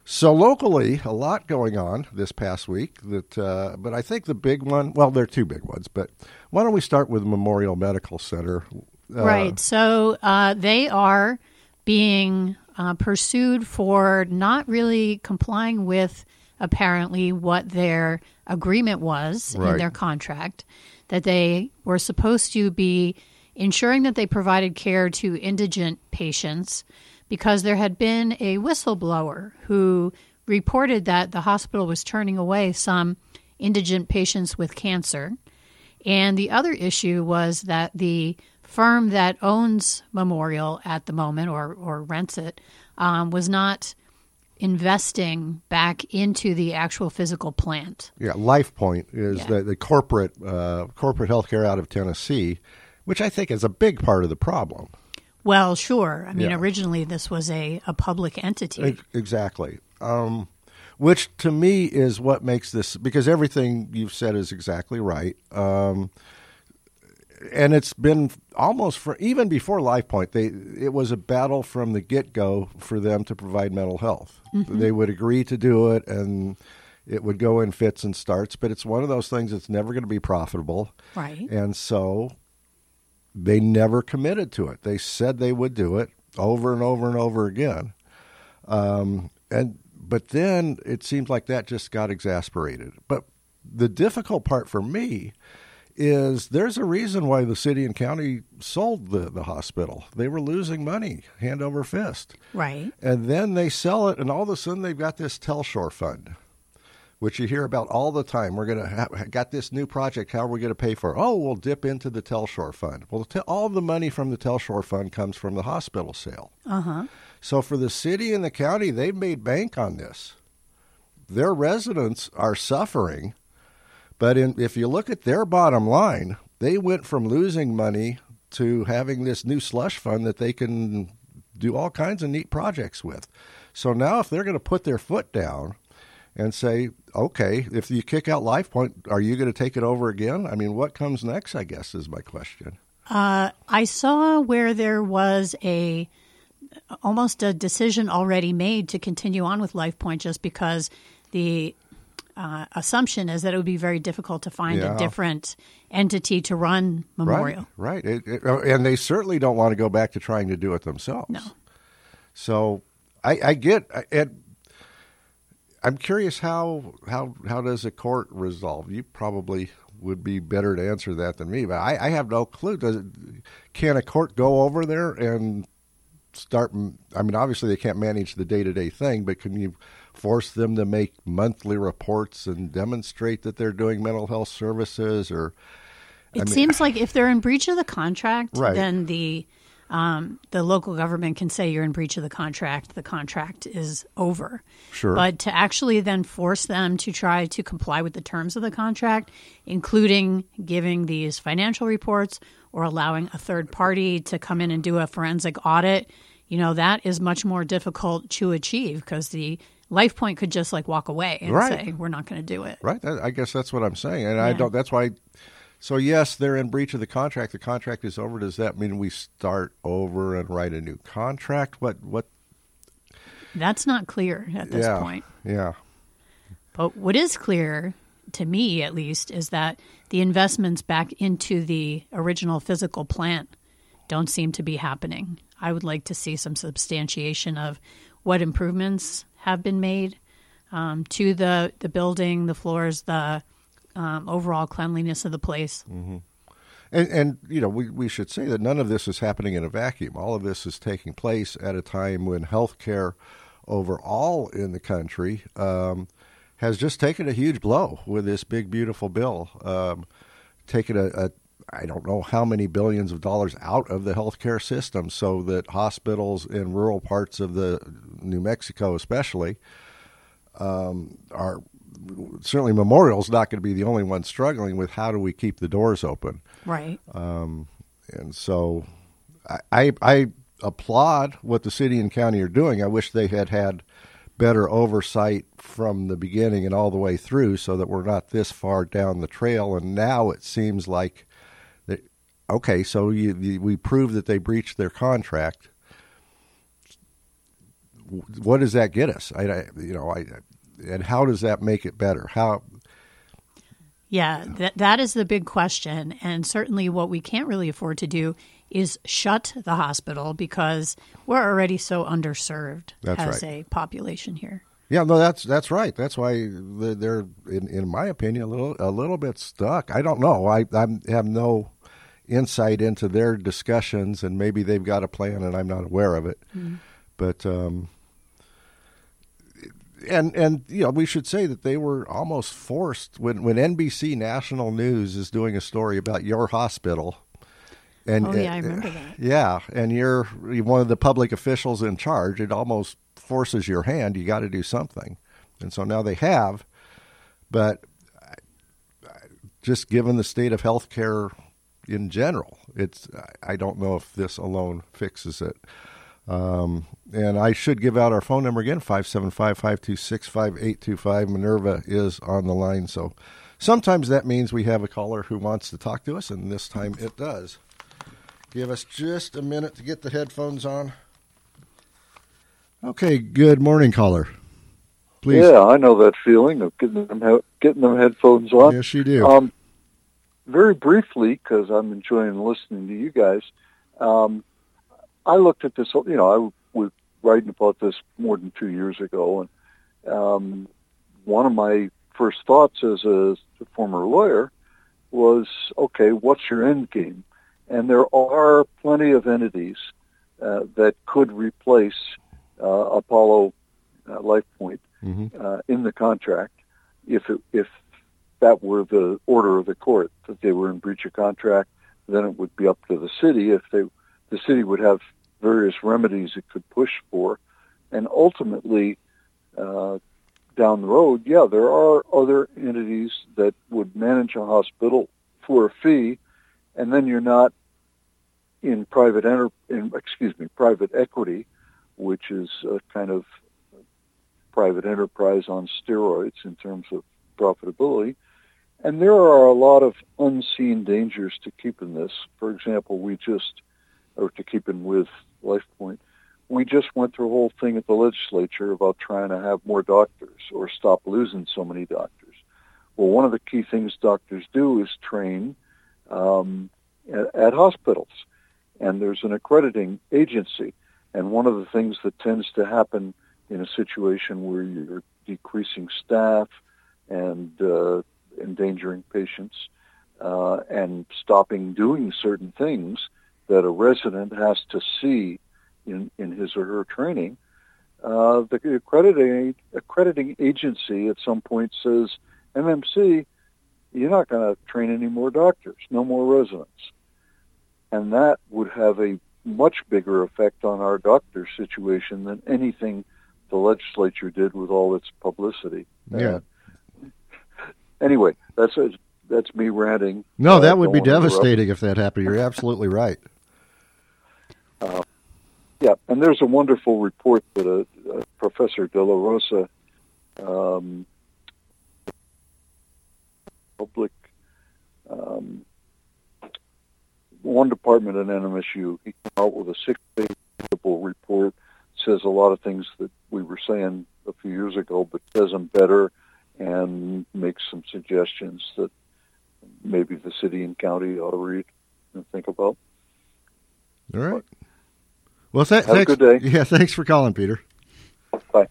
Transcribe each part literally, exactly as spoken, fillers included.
So locally, a lot going on this past week. That, uh, but I think the big one. Well, there are two big ones. But why don't we start with Memorial Medical Center? Uh, right. So uh, they are being uh, pursued for not really complying with apparently what their agreement was Right. in their contract, that they were supposed to be ensuring that they provided care to indigent patients, because there had been a whistleblower who reported that the hospital was turning away some indigent patients with cancer. And the other issue was that the firm that owns Memorial at the moment, or, or rents it, um, was not investing back into the actual physical plant. Yeah, LifePoint is Yeah. the, the corporate uh, corporate healthcare out of Tennessee, which I think is a big part of the problem. Well, sure. I mean, Yeah. originally this was a, a public entity. Ex- Exactly. Um, which to me is what makes this, because everything you've said is exactly right. Um, and it's been almost for, even before LifePoint, they, it was a battle from the get-go for them to provide mental health. Mm-hmm. They would agree to do it, and it would go in fits and starts, but it's one of those things that's never going to be profitable. Right. And so they never committed to it. They said they would do it over and over and over again. Um, and but then it seems like that just got exasperated. But the difficult part for me is there's a reason why the city and county sold the, the hospital. They were losing money hand over fist. Right. And then they sell it, and all of a sudden they've got this Telshore fund, which you hear about all the time. We're going to have got this new project. How are we going to pay for it? Oh, we'll dip into the Telshore fund. Well, the, all the money from the Telshore fund comes from the hospital sale. Uh-huh. So for the city and the county, they've made bank on this. Their residents are suffering, but in, if you look at their bottom line, they went from losing money to having this new slush fund that they can do all kinds of neat projects with. So now if they're going to put their foot down and say, okay, if you kick out LifePoint, are you going to take it over again? I mean, what comes next, I guess, is my question. Uh, I saw where there was a almost a decision already made to continue on with LifePoint, just because the uh, assumption is that it would be very difficult to find Yeah. a different entity to run Memorial. Right, right. It, it, and they certainly don't want to go back to trying to do it themselves. No. So I, I get it. I'm curious how how how does a court resolve? You probably would be better to answer that than me, but I, I have no clue. Does it, can a court go over there and start? I mean, obviously they can't manage the day to day thing, but can you force them to make monthly reports and demonstrate that they're doing mental health services? Or It I mean, seems like if they're in breach of the contract, Right. then the um, the local government can say you're in breach of the contract. The contract is over. Sure. But to actually then force them to try to comply with the terms of the contract, including giving these financial reports or allowing a third party to come in and do a forensic audit, you know, that is much more difficult to achieve, because the LifePoint could just like walk away and Right. say, we're not going to do it. Right. That, I guess that's what I'm saying, and I Yeah. don't. That's why. So yes, they're in breach of the contract. The contract is over. Does that mean we start over and write a new contract? What? What? That's not clear at this yeah. point. Yeah. But what is clear, to me at least, is that the investments back into the original physical plant don't seem to be happening. I would like to see some substantiation of what improvements have been made um, to the, the building, the floors, the um, overall cleanliness of the place. Mm-hmm. And, and you know, we, we should say that none of this is happening in a vacuum. All of this is taking place at a time when healthcare overall in the country um, has just taken a huge blow with this big, beautiful bill, um, taking a, a I don't know how many billions of dollars out of the healthcare system, so that hospitals in rural parts of the New Mexico, especially, um, are certainly Memorial's not going to be the only one struggling with how do we keep the doors open. Right. Um, and so, I, I I applaud what the city and county are doing. I wish they had had better oversight from the beginning and all the way through, so that we're not this far down the trail. And now it seems like okay, so you, you, we proved that they breached their contract. what does that get us? I, I you know, I and how does that make it better? How? Yeah, that that is the big question, and certainly what we can't really afford to do is shut the hospital because we're already so underserved That's as right. a population here. Yeah, no, that's that's right. That's why they're, in in my opinion, a little a little bit stuck. I don't know. I I have no insight into their discussions, and maybe they've got a plan, and I'm not aware of it. Mm-hmm. But um, and and you know, we should say that they were almost forced when when N B C National News is doing a story about your hospital. And, oh yeah, I remember that. Yeah, and you're one of the public officials in charge. It almost forces your hand. You got to do something, and so now they have. But just given the state of healthcare in general, it's I don't know if this alone fixes it. Um, and I should give out our phone number again: five seven five, five two six, five eight two five. Minerva is on the line, so sometimes that means we have a caller who wants to talk to us, and this time it does. Give us just a minute to get the headphones on. Okay, good morning, caller. Please. Yeah, I know that feeling of getting them he- getting them headphones on. Yes, you do. Um, very briefly, because I'm enjoying listening to you guys, um, I looked at this. You know, I was writing about this more than two years ago, and um, one of my first thoughts as a, a former lawyer was, okay, what's your end game? And there are plenty of entities uh, that could replace uh, Apollo uh, LifePoint mm-hmm. uh, in the contract if it, if that were the order of the court, that they were in breach of contract. Then it would be up to the city. If they, the city would have various remedies it could push for, and ultimately uh, down the road, yeah, there are other entities that would manage a hospital for a fee. And then you're not in private enter, in, excuse me, private equity, which is a kind of private enterprise on steroids in terms of profitability. And there are a lot of unseen dangers to keeping this. For example, we just, or to keeping with LifePoint, we just went through a whole thing at the legislature about trying to have more doctors or stop losing so many doctors. Well, one of the key things doctors do is train Um, at, at hospitals, and there's an accrediting agency. And one of the things that tends to happen in a situation where you're decreasing staff and uh, endangering patients uh, and stopping doing certain things that a resident has to see in, in his or her training, uh, the accrediting, accrediting agency at some point says, M M C, you're not going to train any more doctors, no more residents. And that would have a much bigger effect on our doctor situation than anything the legislature did with all its publicity. Yeah. Uh, anyway, that's a, that's me ranting. No, that uh, would be devastating if that happened. You're absolutely right. Uh, yeah, and there's a wonderful report that a, a Professor De La Rosa um, public, um, one department at N M S U, he came out with a six-page report, says a lot of things that we were saying a few years ago, but says them better and makes some suggestions that maybe the city and county ought to read and think about. All right. Well, th- have thanks. a good day. Yeah, thanks for calling, Peter. Bye.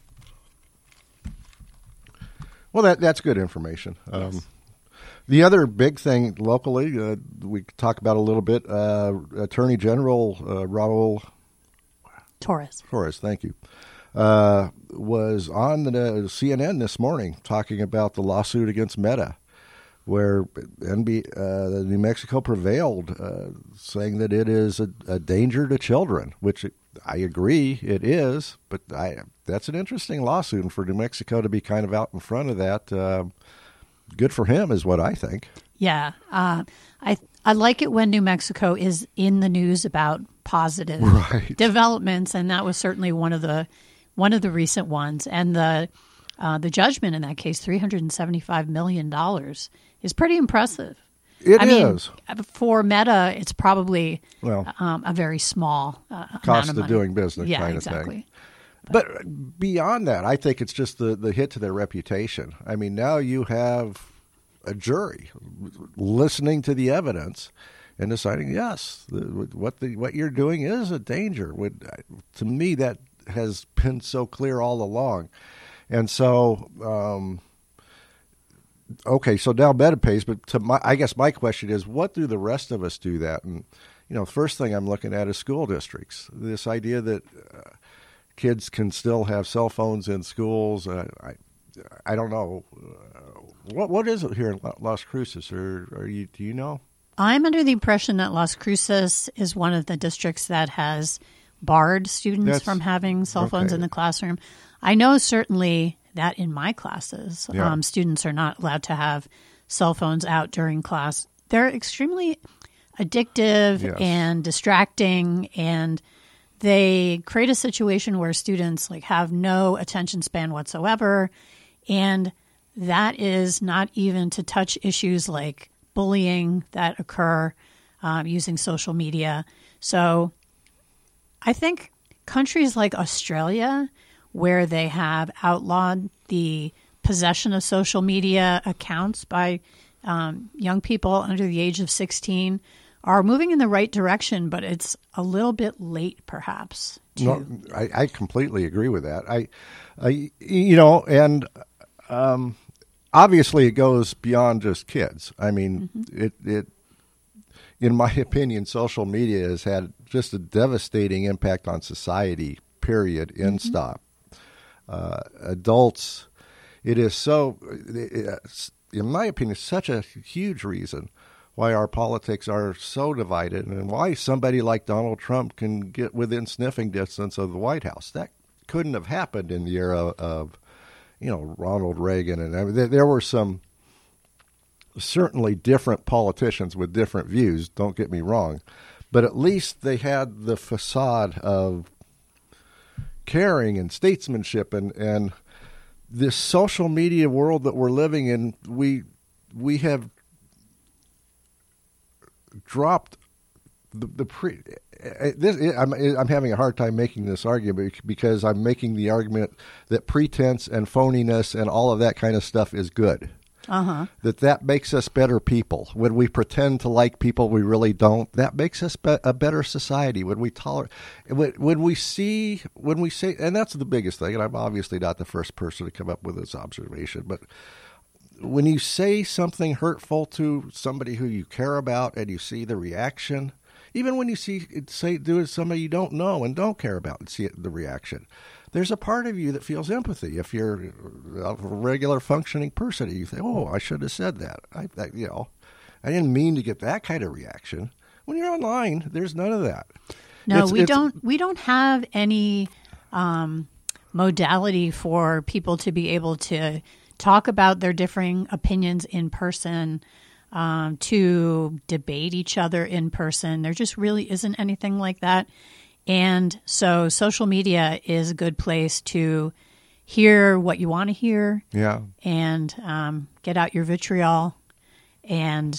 Well, that that's good information. Yes. Um, The other big thing locally, uh, we talk about a little bit, uh, Attorney General uh, Raul Torres. Torres, thank you, uh, was on the C N N this morning talking about the lawsuit against Meta, where N B, uh, New Mexico prevailed, uh, saying that it is a, a danger to children, which I agree it is, but I, that's an interesting lawsuit, and for New Mexico to be kind of out in front of that, uh, good for him is what I think. Yeah. Uh, I I like it when New Mexico is in the news about positive right. developments, and that was certainly one of the one of the recent ones. And the uh, the judgment in that case, three hundred seventy-five million dollars, is pretty impressive. It I is. mean, for Meta, it's probably well, um, a very small uh, cost amount of, of money. doing business yeah, kind exactly. of thing. But, but beyond that, I think it's just the, the hit to their reputation. I mean, now you have a jury listening to the evidence and deciding, yes, the, what the what you're doing is a danger. Would, to me, that has been so clear all along. And so, um, okay, so now MetaPace, but to my, I guess my question is, what do the rest of us do that? And, you know, first thing I'm looking at is school districts. This idea that uh, kids can still have cell phones in schools, uh, I I don't know. Uh, what What is it here in Las Cruces, or are you, do you know? I'm under the impression that Las Cruces is one of the districts that has barred students That's, from having cell phones okay. in the classroom. I know certainly that in my classes, Yeah. um, students are not allowed to have cell phones out during class. They're extremely addictive Yes. and distracting, and they create a situation where students like have no attention span whatsoever, and that is not even to touch issues like bullying that occur um, using social media. So I think countries like Australia, where they have outlawed the possession of social media accounts by um, young people under the age of sixteen, are moving in the right direction, but it's a little bit late, perhaps. To... No, I, I completely agree with that. I, I you know, and um, obviously it goes beyond just kids. I mean, mm-hmm. it, it, in my opinion, social media has had just a devastating impact on society, period, end mm-hmm. stop. Uh, adults, it is so, it, in my opinion, such a huge reason why our politics are so divided and why somebody like Donald Trump can get within sniffing distance of the White House. That couldn't have happened in the era of, you know, Ronald Reagan. And I mean, there, there were some certainly different politicians with different views, don't get me wrong, but at least they had the facade of caring and statesmanship, and, and this social media world that we're living in, we we have dropped the, the pre. This, I'm, I'm having a hard time making this argument because I'm making the argument that pretense and phoniness and all of that kind of stuff is good. Uh-huh. That that makes us better people. When we pretend to like people we really don't, that makes us be- a better society. When we tolerate, when, when we see, when we say, and that's the biggest thing, and I'm obviously not the first person to come up with this observation, but when you say something hurtful to somebody who you care about and you see the reaction, even when you see it say do it to somebody you don't know and don't care about and see it, the reaction, there's a part of you that feels empathy. If you're a regular functioning person, you think, "Oh, I should have said that." I, that, you know, I didn't mean to get that kind of reaction. When you're online, there's none of that. No, it's, we it's, don't. We don't have any um, modality for people to be able to talk about their differing opinions in person, um, to debate each other in person. There just really isn't anything like that. And so social media is a good place to hear what you want to hear, yeah, and um, get out your vitriol. And,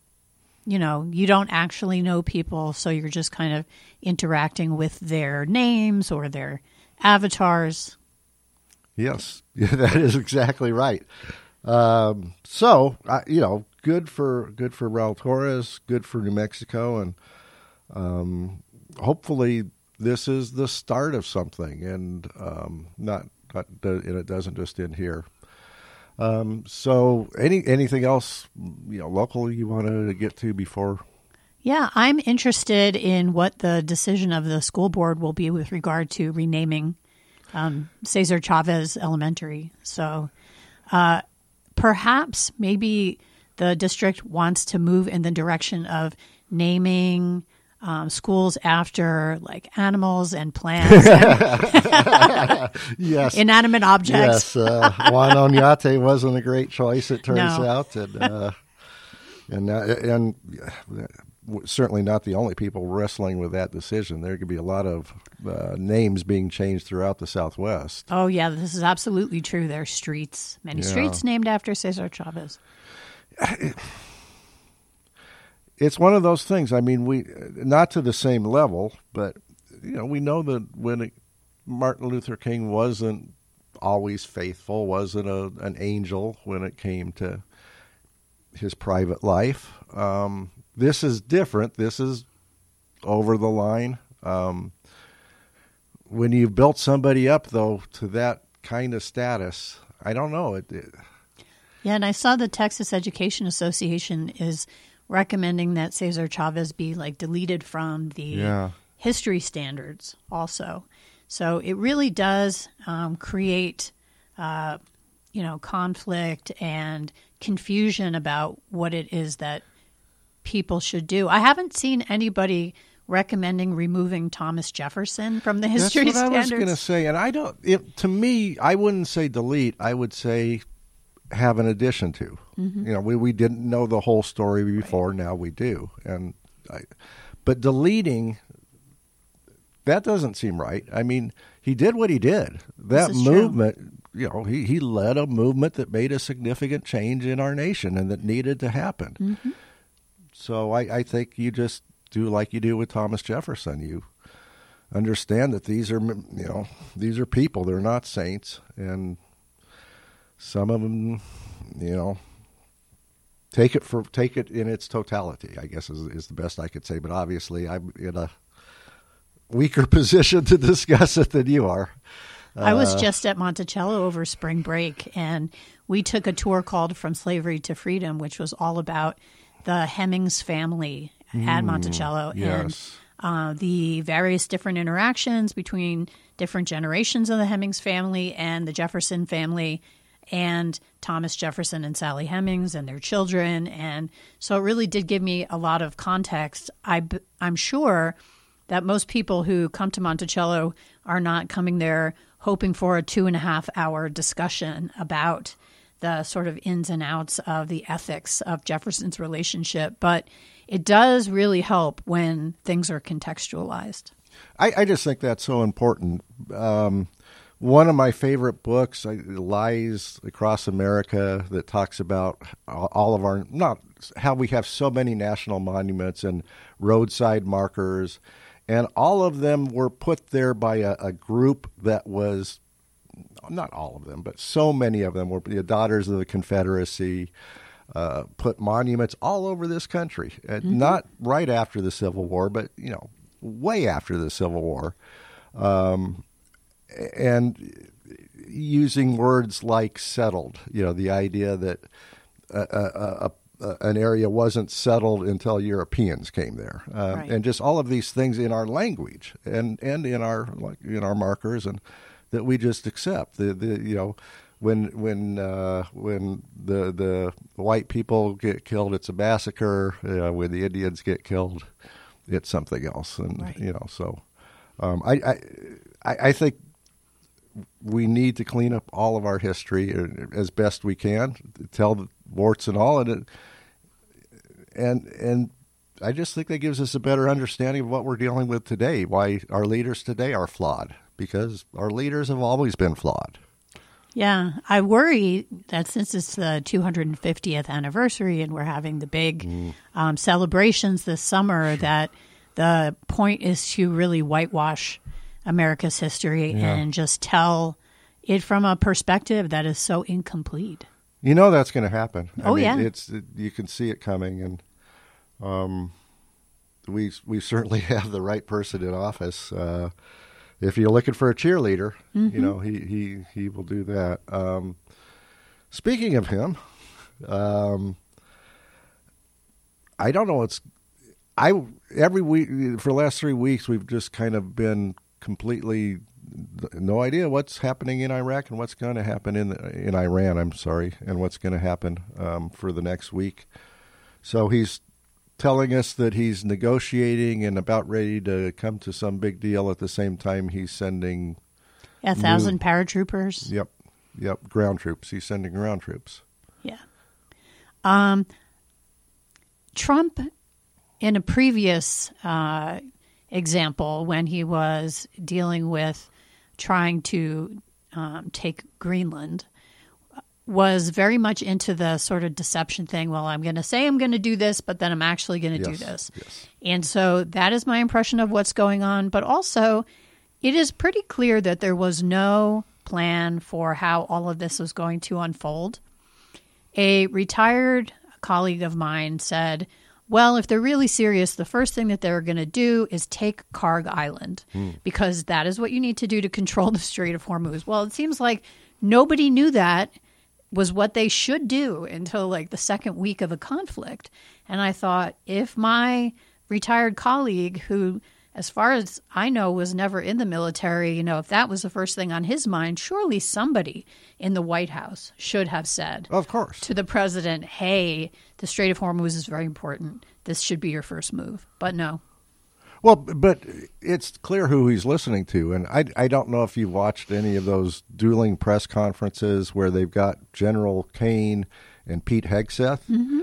you know, you don't actually know people, so you're just kind of interacting with their names or their avatars. Yes, yeah, that is exactly right. Um, so, uh, you know, good for good for Raul Torres, good for New Mexico, and um, hopefully this is the start of something, and um, not, not and it doesn't just end here. Um, so, any anything else, you know, local you want to get to before? Yeah, I'm interested in what the decision of the school board will be with regard to renaming um, Cesar Chavez Elementary. So, uh, perhaps maybe the district wants to move in the direction of naming um, schools after like animals and plants, and yes, inanimate objects. Yes, uh, Juan Oñate wasn't a great choice, it turns No. out, and uh, and uh, and certainly not the only people wrestling with that decision. There could be a lot of uh, names being changed throughout the Southwest. Oh yeah, this is absolutely true. There are streets, many Yeah. streets named after Cesar Chavez. It's one of those things. I mean, we not to the same level, but you know, we know that when it, Martin Luther King wasn't always faithful, wasn't a, an angel when it came to his private life. Um, this is different. This is over the line. Um, when you've built somebody up, though, to that kind of status, I don't know. It, it, yeah, and I saw the Texas Education Association is recommending that Cesar Chavez be like deleted from the yeah. history standards also. So it really does um, create, uh, you know, conflict and confusion about what it is that people should do. I haven't seen anybody recommending removing Thomas Jefferson from the history That's what standards. I was going to say, and I don't. It, to me, I wouldn't say delete. I would say have an addition to. Mm-hmm. You know, we we didn't know the whole story before. Right. Now we do, and I, but deleting, that doesn't seem right. I mean, he did what he did. That movement. True. You know, he, he led a movement that made a significant change in our nation and that needed to happen. Mm-hmm. So I, I think you just do like you do with Thomas Jefferson. You understand that these are, you know, these are people. They're not saints. And some of them, you know, take it for take it in its totality, I guess is, is the best I could say. But obviously I'm in a weaker position to discuss it than you are. I was just at Monticello over spring break, and we took a tour called From Slavery to Freedom, which was all about the Hemings family at Monticello yes. and uh, the various different interactions between different generations of the Hemings family and the Jefferson family and Thomas Jefferson and Sally Hemings and their children. And so it really did give me a lot of context. I, I'm sure that most people who come to Monticello are not coming there hoping for a two and a half hour discussion about the sort of ins and outs of the ethics of Jefferson's relationship. But it does really help when things are contextualized. I, I just think that's so important. Um, one of my favorite books, Lies Across America, that talks about all of our, not how we have so many national monuments and roadside markers. And all of them were put there by a, a group that was, not all of them, but so many of them were the Daughters of the Confederacy, uh, put monuments all over this country. And mm-hmm. Not right after the Civil War, but, you know, way after the Civil War. Um, and using words like settled, you know, the idea that a, a, a Uh, an area wasn't settled until Europeans came there, uh, right. and just all of these things in our language and, and in our like in our markers, and that we just accept. The the you know when when uh, when the the white people get killed, it's a massacre. Uh, when the Indians get killed, it's something else, and right. you know so um, I, I I think we need to clean up all of our history as best we can, tell the warts and all, and it, and and I just think that gives us a better understanding of what we're dealing with today, why our leaders today are flawed, because our leaders have always been flawed. Yeah, I worry that since it's the two hundred fiftieth anniversary and we're having the big mm. um, celebrations this summer, that the point is to really whitewash America's history yeah. and just tell it from a perspective that is so incomplete. You know that's going to happen. Oh I mean, yeah, it's you can see it coming, and um, we we certainly have the right person in office. Uh, if you're looking for a cheerleader, mm-hmm. you know he he he will do that. Um, speaking of him, um, I don't know. It's I every week for the last three weeks we've just kind of been completely no idea what's happening in Iraq and what's going to happen in the, in Iran. I'm sorry, and what's going to happen um, for the next week. So he's telling us that he's negotiating and about ready to come to some big deal. At the same time, he's sending a thousand new, paratroopers. Yep, yep, ground troops. He's sending ground troops. Yeah. Um, Trump, in a previous uh, example, when he was dealing with trying to um, take Greenland, was very much into the sort of deception thing. Well, I'm going to say I'm going to do this, but then I'm actually going to yes, do this. Yes. And so that is my impression of what's going on. But also, It is pretty clear that there was no plan for how all of this was going to unfold. A retired colleague of mine said, well, if they're really serious, the first thing that they're going to do is take Karg Island mm. because that is what you need to do to control the Strait of Hormuz. Well, it seems like nobody knew that was what they should do until like the second week of a conflict. And I thought, if my retired colleague, who, as far as I know, was never in the military, you know, if that was the first thing on his mind, surely somebody in the White House should have said, of course, to the president, hey, the Strait of Hormuz is very important. This should be your first move. But no. Well, but it's clear who he's listening to. And I, I don't know if you've watched any of those dueling press conferences where they've got General Kane and Pete Hegseth. Mm-hmm.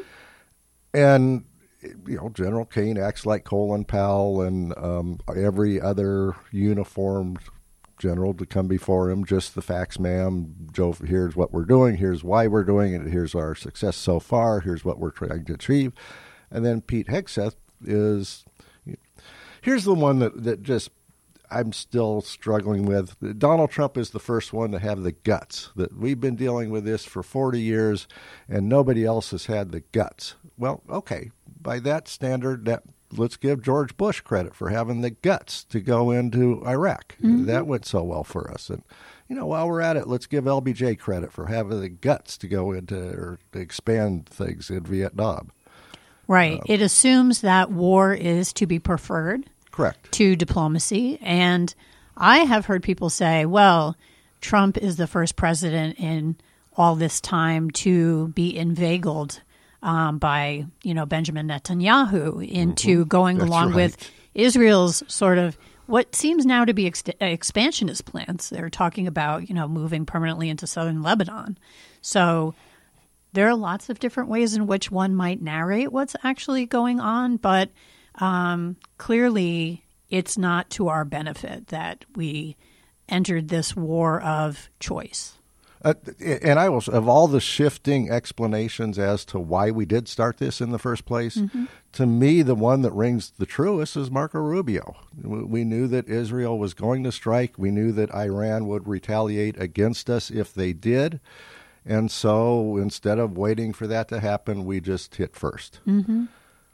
And, you know, General Kane acts like Colin Powell and um, every other uniformed general to come before him. Just the facts, ma'am. Joe, here's what we're doing. Here's why we're doing it. Here's our success so far. Here's what we're trying to achieve. And then Pete Hegseth is... Here's the one that, that just I'm still struggling with. Donald Trump is the first one to have the guts. That we've been dealing with this for forty years, and nobody else has had the guts. Well, okay, by that standard, that let's give George Bush credit for having the guts to go into Iraq. Mm-hmm. That went so well for us. And, you know, while we're at it, let's give L B J credit for having the guts to go into or to expand things in Vietnam. Right. Um, it assumes that war is to be preferred. Correct. To diplomacy. And I have heard people say, well, Trump is the first president in all this time to be inveigled um, by, you know, Benjamin Netanyahu into mm-hmm. going That's along right. with Israel's sort of what seems now to be ex- expansionist plans. They're talking about, you know, moving permanently into southern Lebanon. So there are lots of different ways in which one might narrate what's actually going on, but Um, clearly, it's not to our benefit that we entered this war of choice. Uh, and I will, of all the shifting explanations as to why we did start this in the first place, mm-hmm. to me, the one that rings the truest is Marco Rubio. We knew that Israel was going to strike. We knew that Iran would retaliate against us if they did. And so instead of waiting for that to happen, we just hit first. Mm-hmm.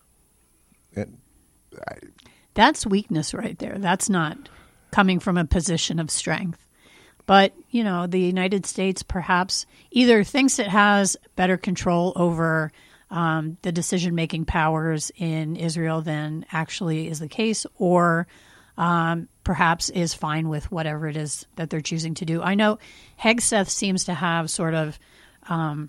And I, That's weakness right there. That's not coming from a position of strength. But, you know, the United States perhaps either thinks it has better control over um, the decision-making powers in Israel than actually is the case, or um, perhaps is fine with whatever it is that they're choosing to do. I know Hegseth seems to have sort of um,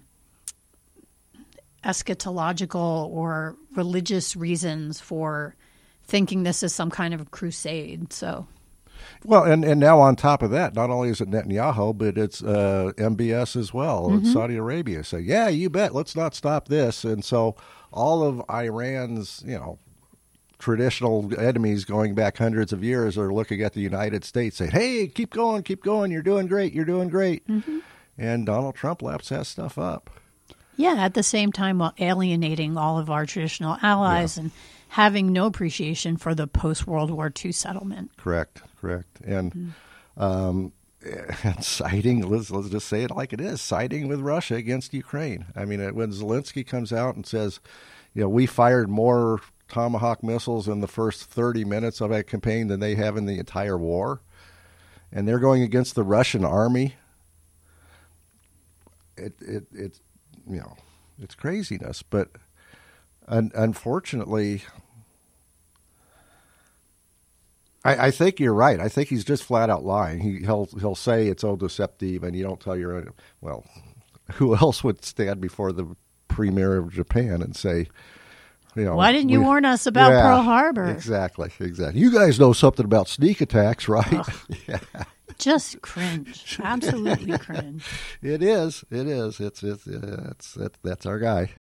eschatological or religious reasons for thinking this is some kind of a crusade. So, well, and, and now on top of that, not only is it Netanyahu, but it's uh, M B S as well. Mm-hmm. It's Saudi Arabia. So, yeah, you bet. Let's not stop this. And so all of Iran's, you know, traditional enemies going back hundreds of years are looking at the United States saying, hey, keep going, keep going. You're doing great. You're doing great. Mm-hmm. And Donald Trump laps that stuff up. Yeah, at the same time while alienating all of our traditional allies yeah. and having no appreciation for the post-World War Two settlement. Correct, correct. And, mm-hmm. um, and siding, let's, let's just say it like it is, siding with Russia against Ukraine. I mean, when Zelensky comes out and says, you know, we fired more Tomahawk missiles in the first thirty minutes of that campaign than they have in the entire war, and they're going against the Russian army, it, it, it's, you know, it's craziness. But un- unfortunately, I, I think you're right. I think he's just flat out lying. He, he'll he'll say it's all deceptive, and you don't tell your own. Well, who else would stand before the premier of Japan and say, you know, why didn't you warn us about yeah, Pearl Harbor? Exactly, exactly. You guys know something about sneak attacks, right? yeah. Just cringe. Absolutely cringe. It is. It is. It's it's it's, it's that's our guy.